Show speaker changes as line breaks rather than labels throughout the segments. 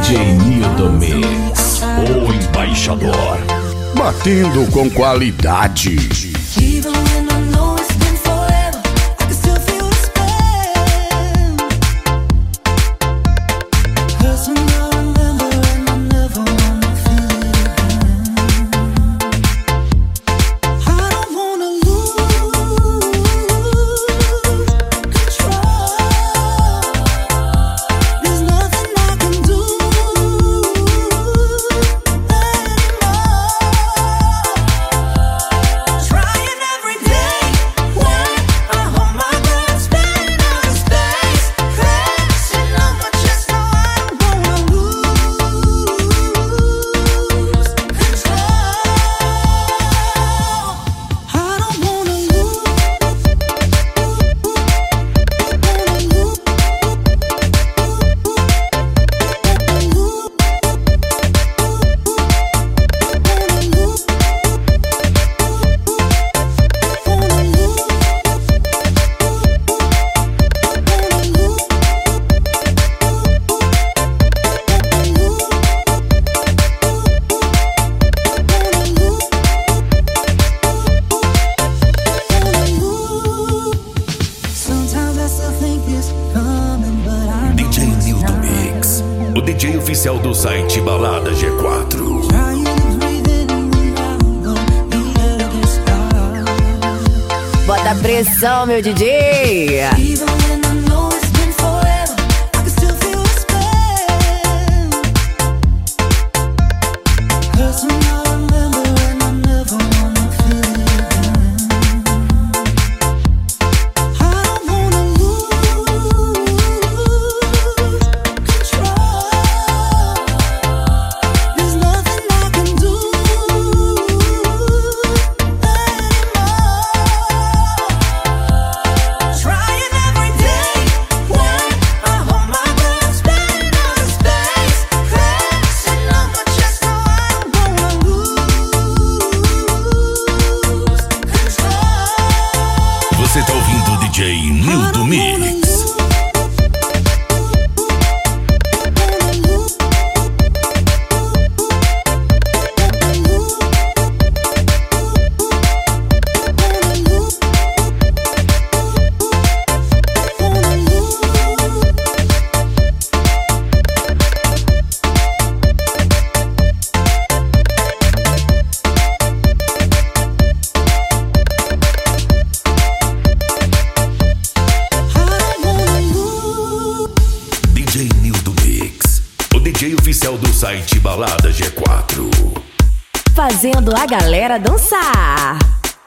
DJ Nildo Mix, o embaixador.
Batendo com qualidade.
O DJ oficial do site Balada G4.
Bota pressão, meu DJ.
Você tá ouvindo o DJ Nildo Mix. DJ Nildo Mix, o DJ oficial do site Balada G4.
Fazendo a galera dançar.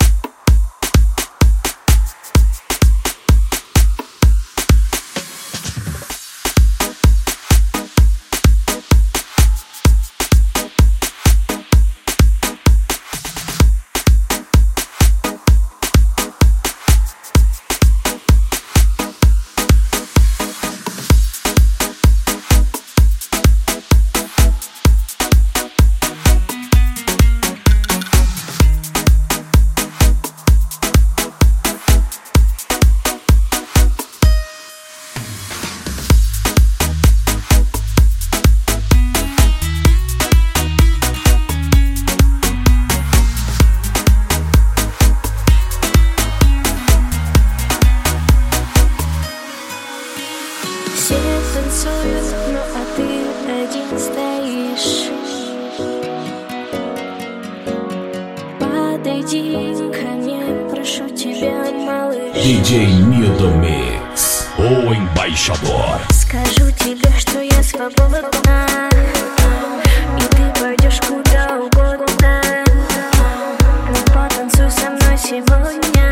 Танцуют, ну а ты один стоишь. Подойди ко мне, прошу тебя, малыш.
DJ Nildo Mix, o embaixador.
Скажу тебе, что я свободна, и ты пойдешь куда угодно. Но потанцуй со мной сегодня.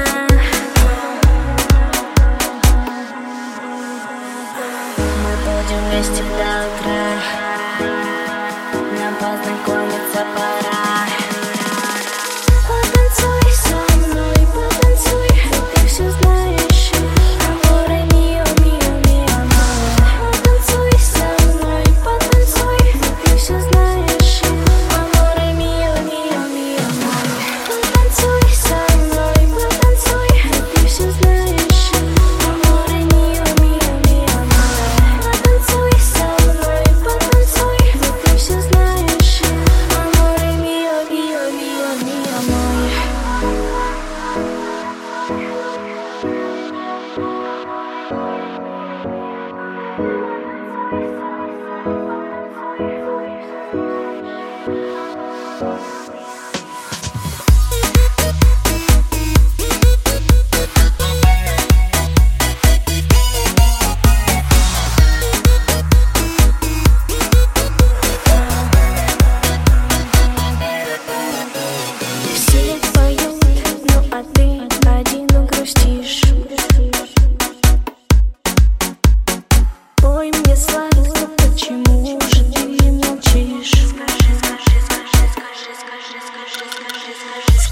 Будем вместе до утра, нам познакомиться пора. Потанцуй со мной, потанцуй, ты все знаешь. Аморе мио, мио, мио, мио. Потанцуй со мной, потанцуй, ты все знаешь. Аморе мио, мио, мио, мио. Потанцуй со мной, потанцуй.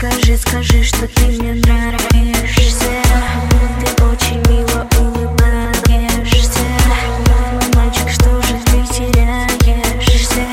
Скажи, скажи, что ты мне нравишься. Ты очень мило улыбаешься. Мой мальчик, что же ты теряешься?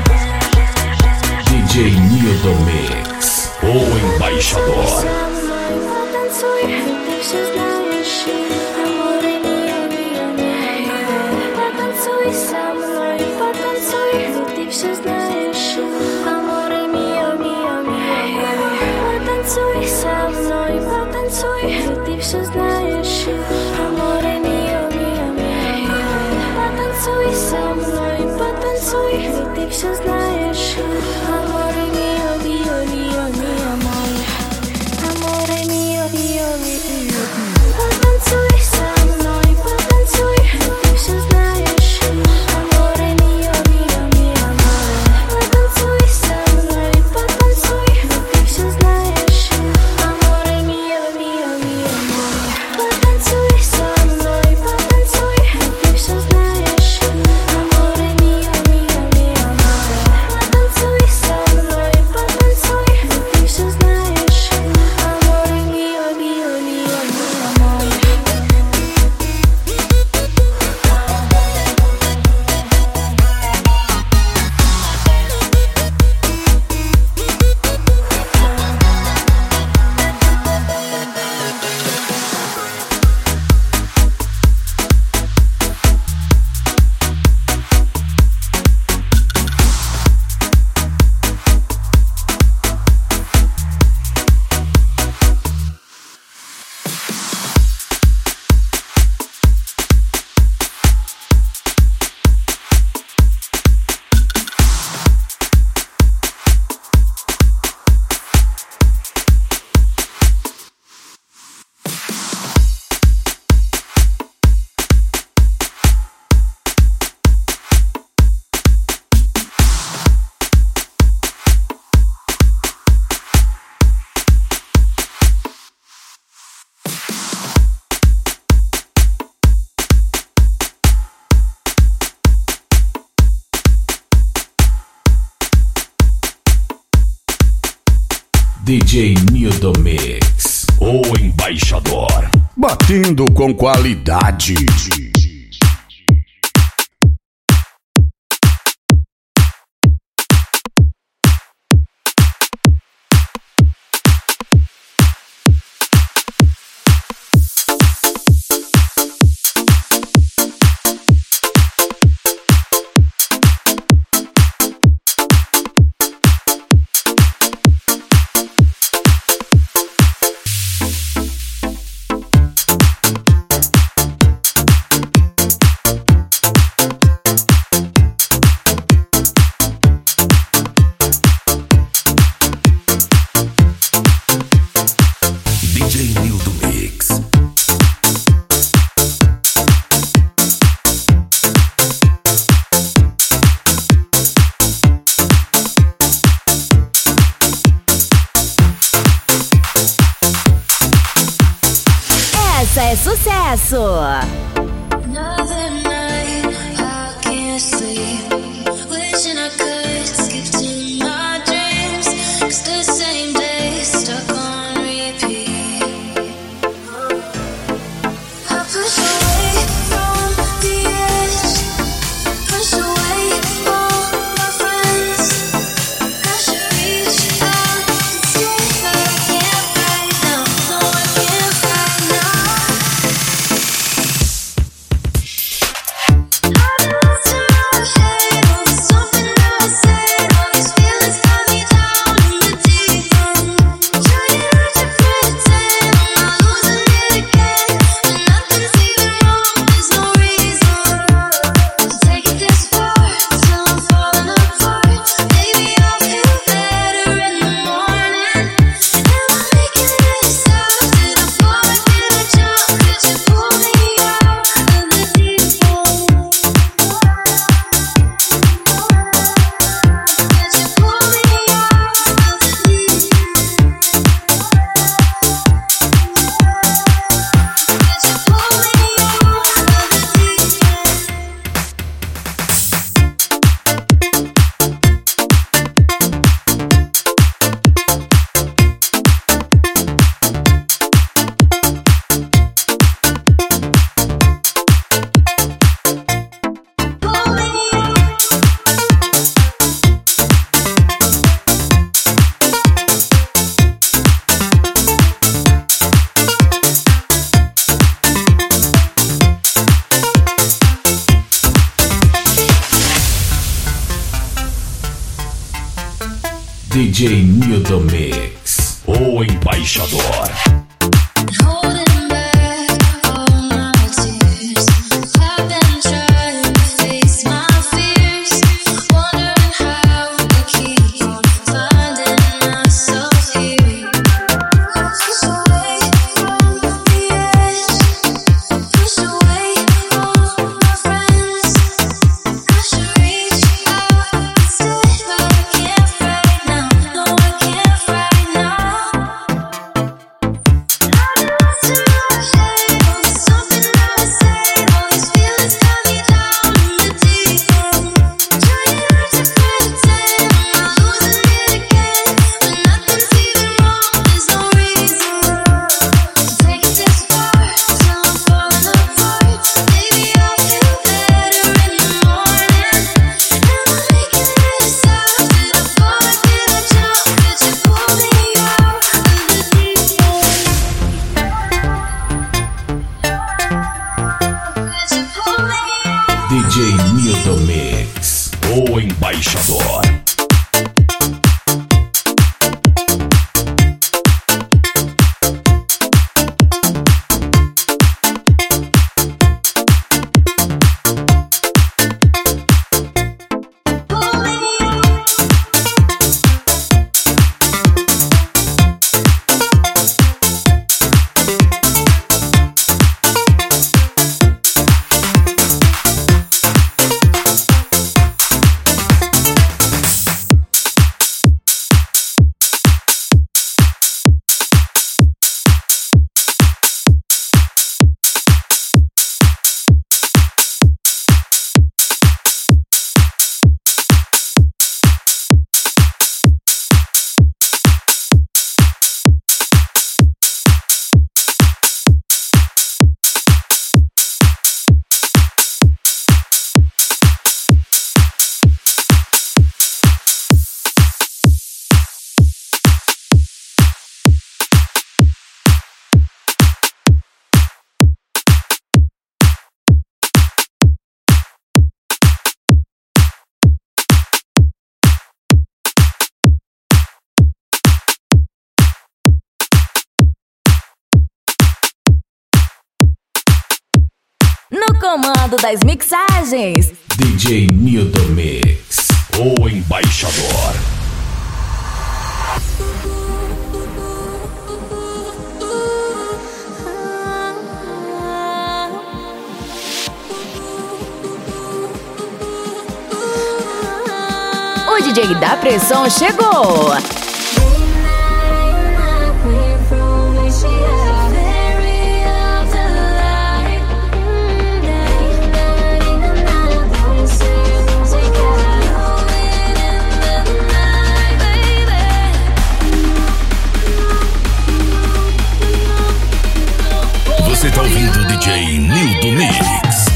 DJ Nildo Mix, o embaixador.
Со мной потанцуй, ты все знаешь. Аморе мио, мио, мио. Потанцуй со мной, потанцуй, ты все знаешь. Аморе мио, мио, мио. Потанцуй со мной, потанцуй, ты все знаешь. Аморе мио, мио, мио. Потанцуй со мной, потанцуй, ты все знаешь. Аморе мио, мио, мио, мио, мой. Amore mio, mio, mio. Потанцуй со мной, потанцуй, ты все знаешь. Amore mio, mio, mio, mio. Потанцуй со мной, потанцуй, ты все знаешь. Amore mio, mio, mio, mio. Потанцуй со мной, потанцуй, ты все знаешь. Amore mio, mio, mio, mio. Потанцуй со мной, потанцуй, ты все знаешь. Amore mio, mio, mio, mio, amore.
DJ Nildo Mix, o embaixador.
Batendo com qualidade.
DJ Nildo Mix.
Essa é sucesso!
Another night, I can't sleep. Wishing I could skip to my dreams. 'Cause the same day stuck on repeat. I push away from the edge. Push away all my friends. I should reach out and see, but I can't right now. No, I can't right now.
DJ Nildo Mix, o embaixador.
Holding back all my tears, I've been trying to face my fears, wondering how I keep on finding myself here. Push away from the edge, push away all my friends. I should reach out instead, but I can't right now. No, I can't right now.
DJ Nildo Mix, o embaixador.
No comando das mixagens,
DJ Nildo Mix, o embaixador.
o DJ da pressão chegou.
Você tá ouvindo o DJ Nildo Mix.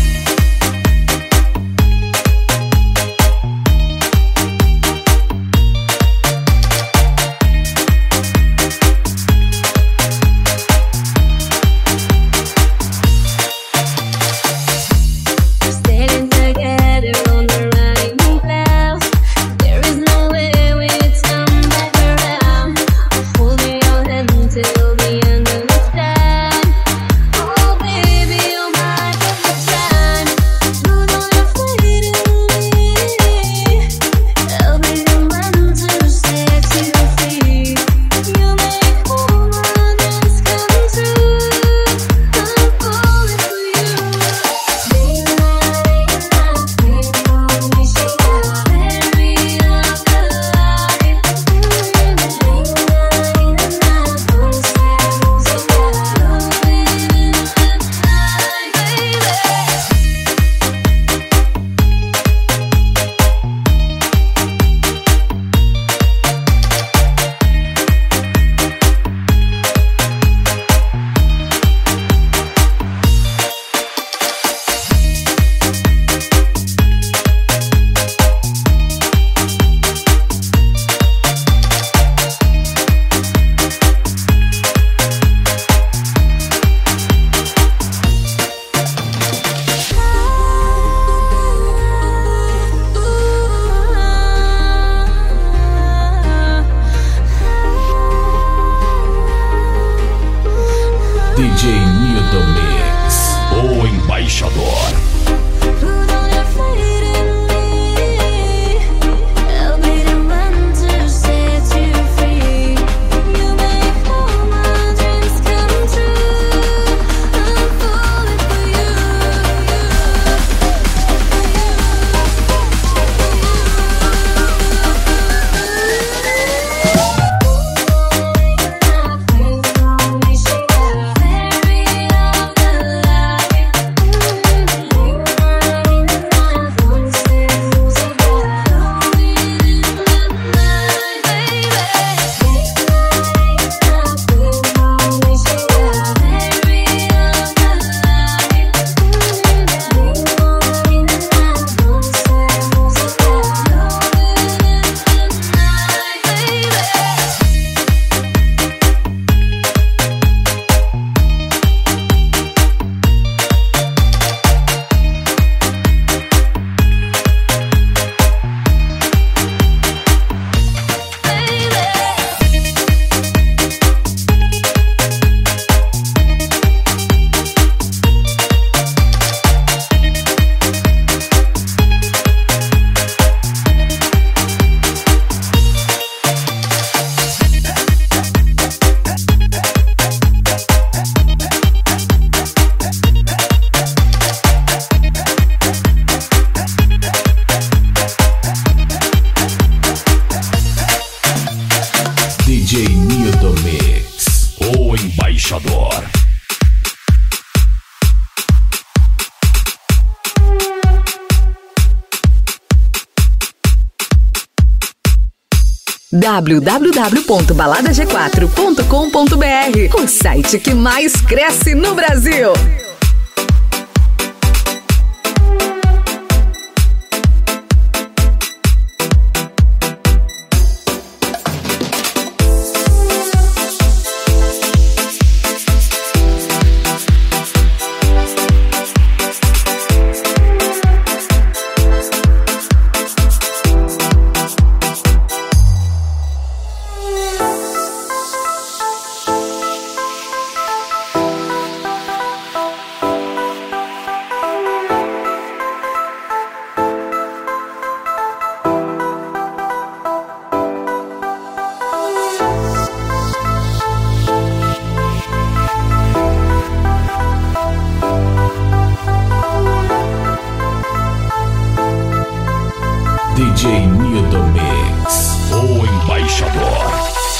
DJ Nildo Mix, o embaixador. DJ Nildo Mix, o embaixador.
www.baladag4.com.br, o site que mais cresce no Brasil.
DJ Nildo Mix, o embaixador.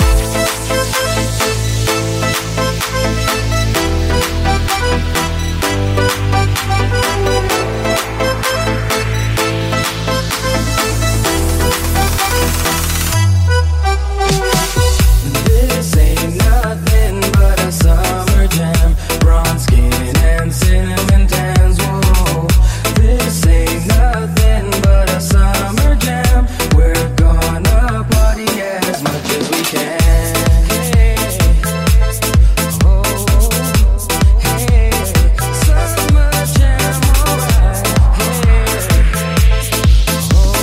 This ain't nothing but a summer jam. Bronze skin and cinnamon tans. Whoa. This ain't nothing but a summer jam. We're gonna party as much as we can. Hey. Oh. Hey. Summer jam, alright. Hey. Oh.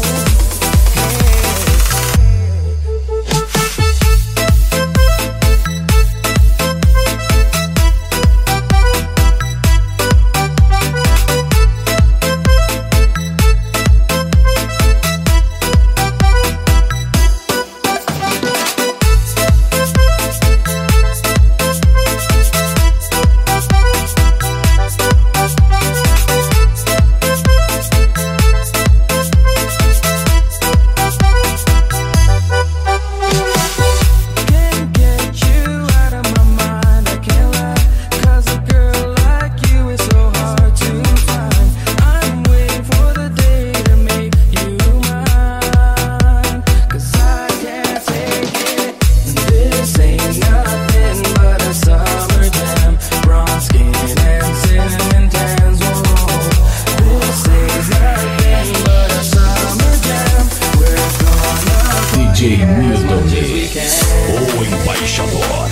Can't get you out of my mind, I can't lie. 'Cause a girl like you is so hard to find. I'm waiting for the day to make you mine. 'Cause I can't take it. This ain't nothing but a summer jam. Bronze skin and cinnamon tans. Whoa. This ain't nothing but a summer jam. We're gonna
DJ Nildo
we
Mix,
can.
o embaixador.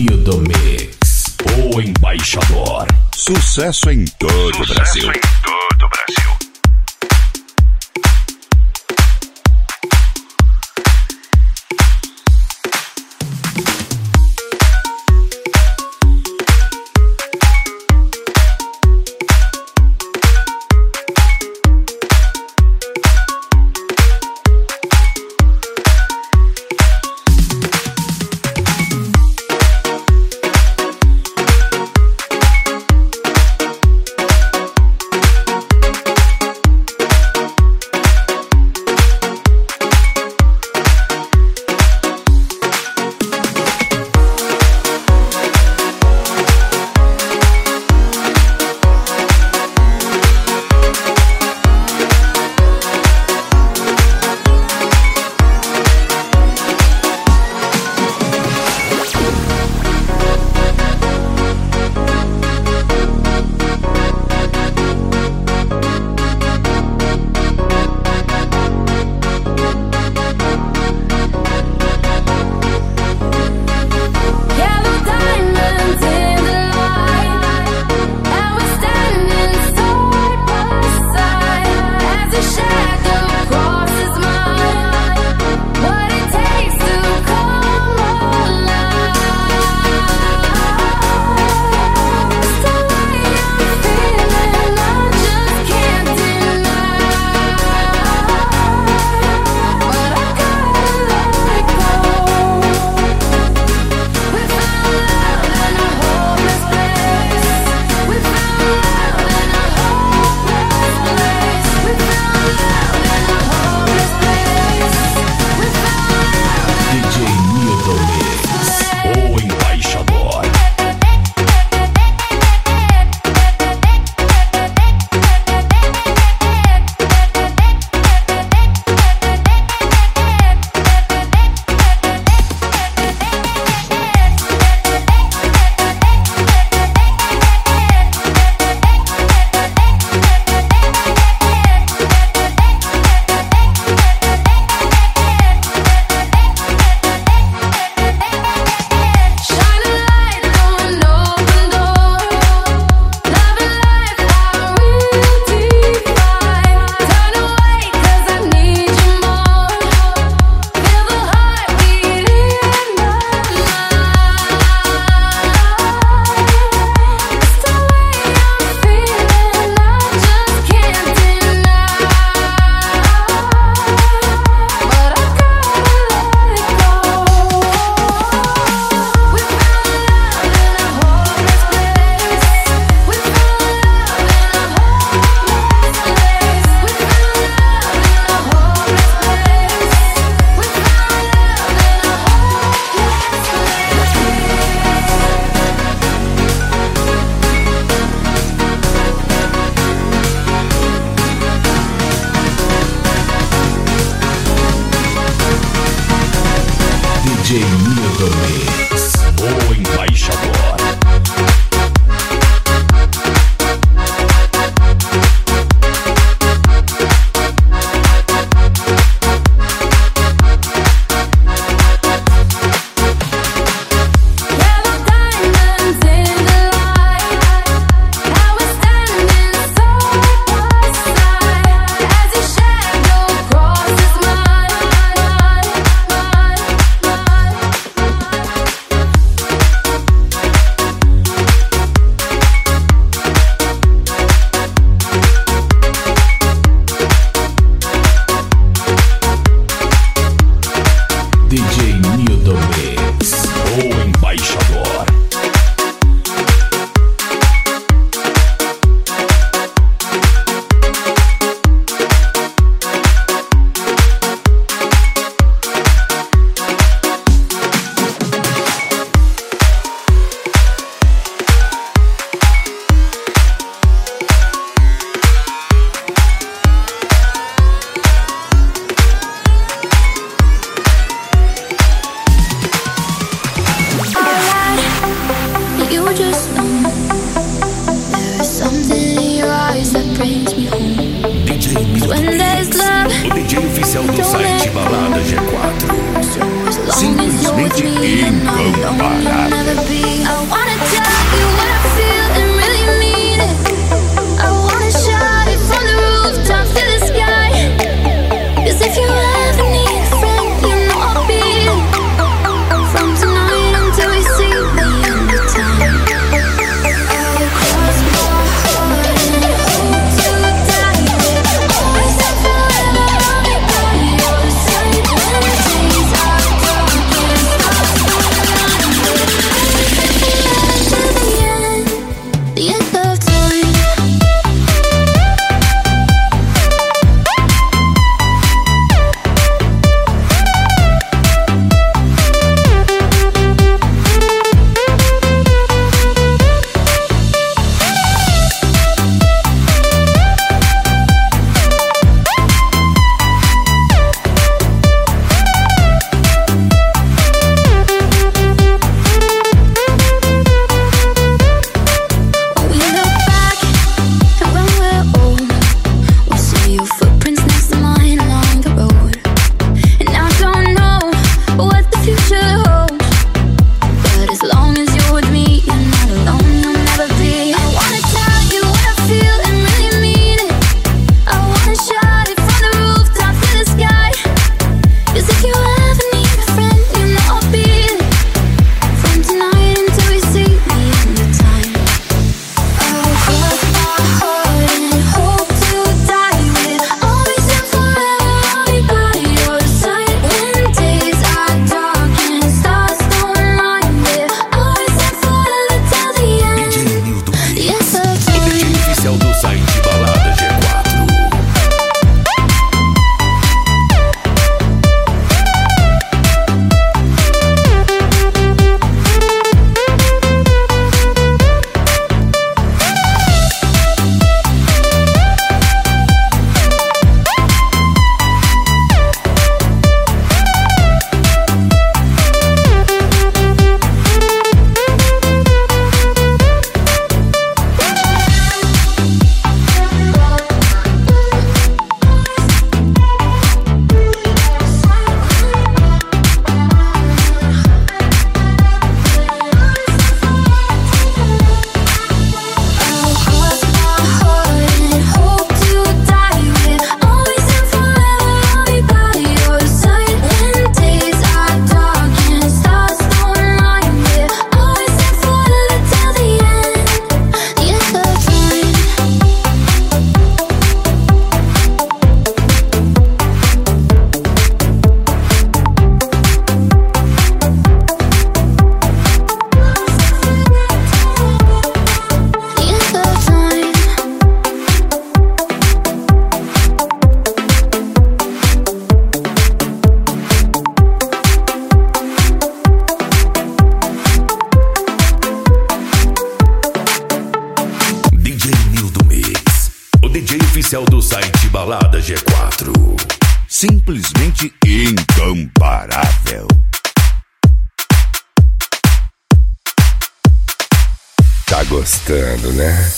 Nildo Mix, o embaixador.
Sucesso em todo o Brasil.
DJ Nildo Mix, o embaixador. DJ Nildo Mix, o embaixador.
You just know there is something in your eyes that brings me home.
DJ Nildo
When there's
Mix,
love,
o DJ oficial do site Balada G4.
so as long as you're with me, I know you'll never be
oficial do site Balada G4.
Simplesmente incomparável.
Tá gostando, né?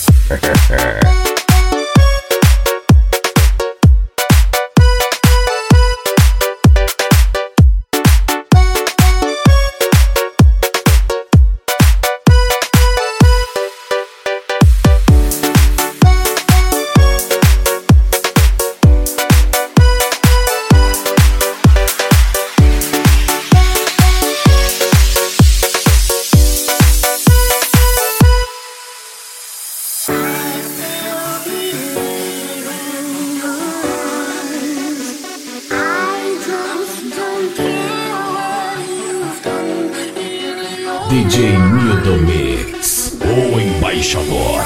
DJ Nildo Mix, o embaixador.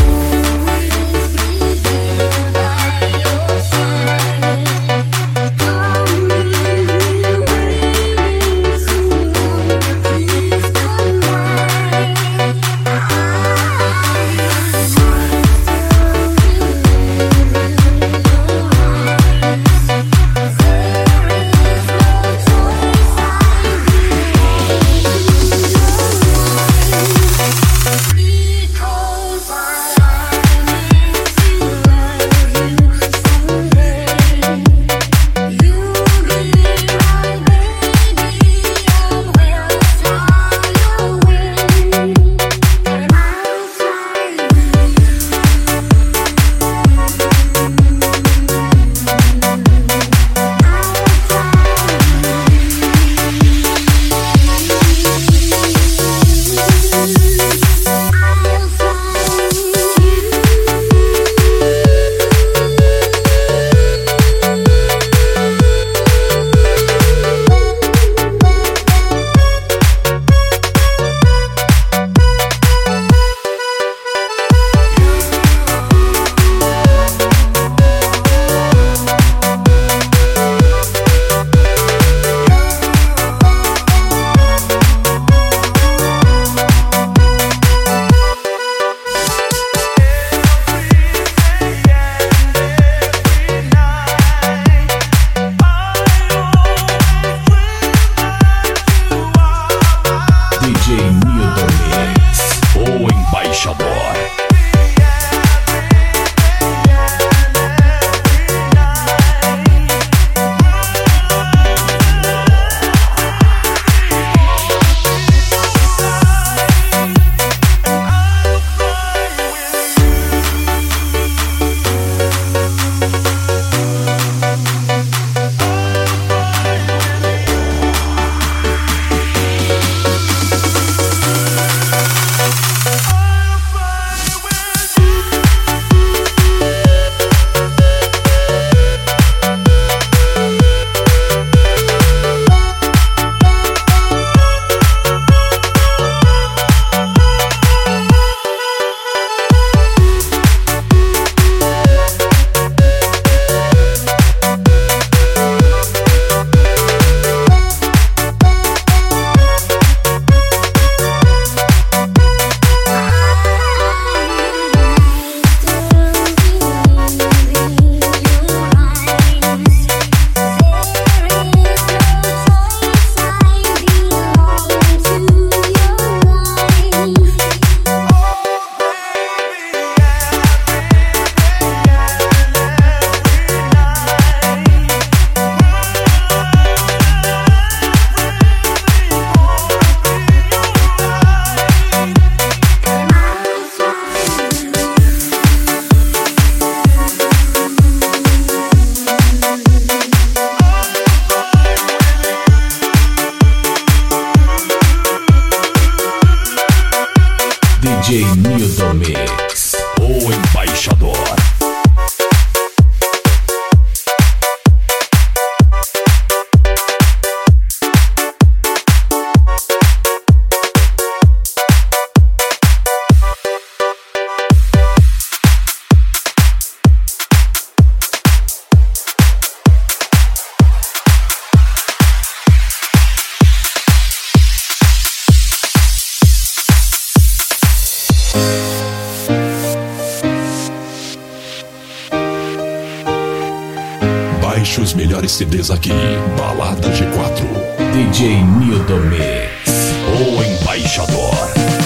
DJ Nildo Mix, o embaixador. os melhores CDs aqui. Balada G4.
DJ Nildo Mix.
O Embaixador.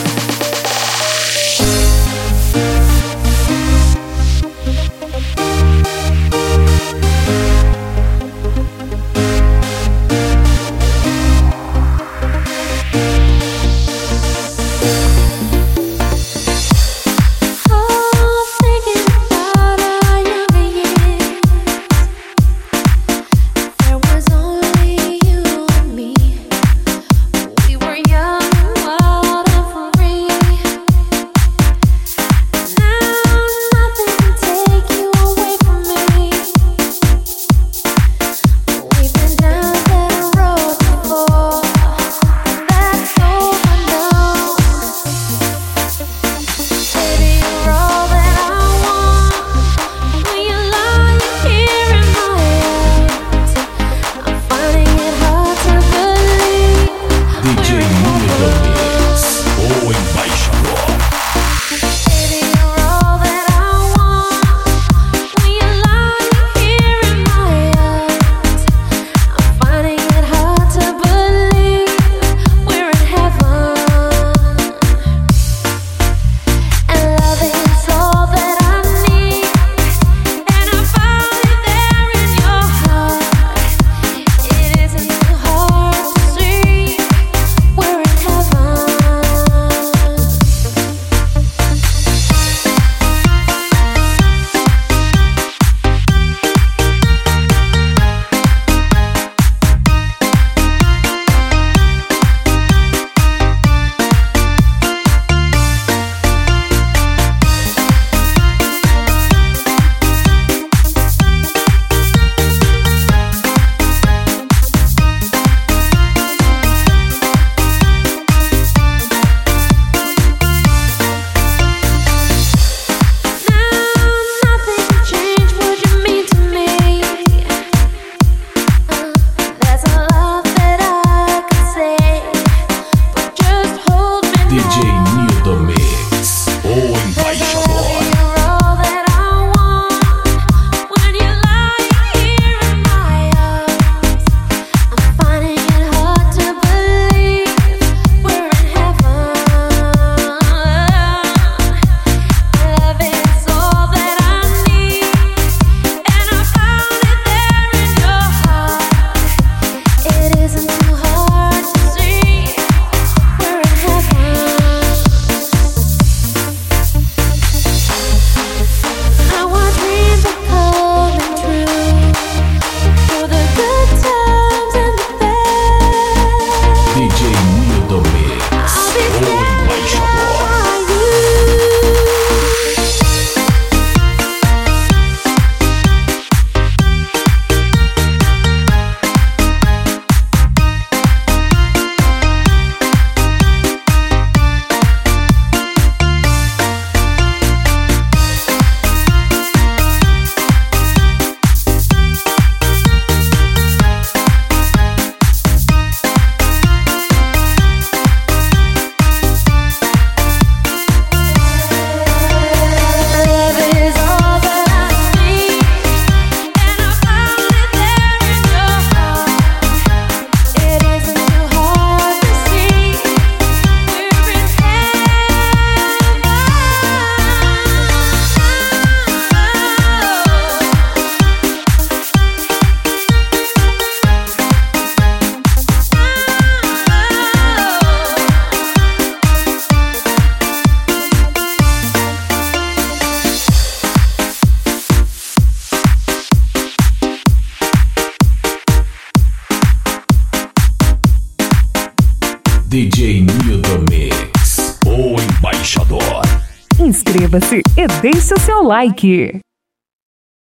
DJ Nildo Mix.
O Embaixador.
Inscreva-se e deixe o seu like.